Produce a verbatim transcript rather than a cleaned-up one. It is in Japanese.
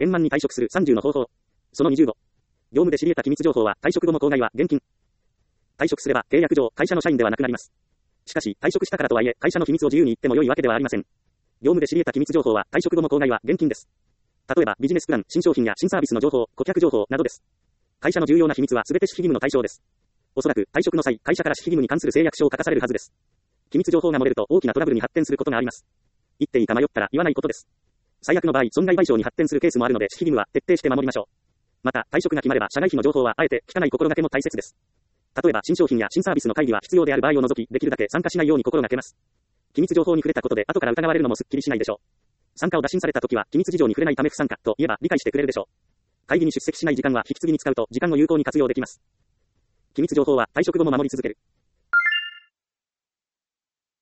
円満に退職するさんじゅうの方法。そのにじゅうご。業務で知り得た機密情報は退職後も口外は厳禁。退職すれば契約上会社の社員ではなくなります。しかし退職したからとはいえ会社の秘密を自由に言っても良いわけではありません。業務で知り得た機密情報は退職後も口外は厳禁です。例えばビジネスプラン、新商品や新サービスの情報、顧客情報などです。会社の重要な秘密は全て守秘義務の対象です。おそらく退職の際、会社から守秘義務に関する誓約書を書かされるはずです。機密情報が漏れると大きなトラブルに発展することがあります。言っていいか迷ったら言わないことです。最悪の場合、損害賠償に発展するケースもあるので守秘義務は徹底して守りましょう。また、退職が決まれば社外費の情報はあえて聞かない心がけも大切です。例えば新商品や新サービスの会議は必要である場合を除き、できるだけ参加しないように心がけます。機密情報に触れたことで後から疑われるのもすっきりしないでしょう。参加を打診されたときは機密事情に触れないため不参加と言えば理解してくれるでしょう。会議に出席しない時間は引き継ぎに使うと時間を有効に活用できます。機密情報は退職後も守り続ける。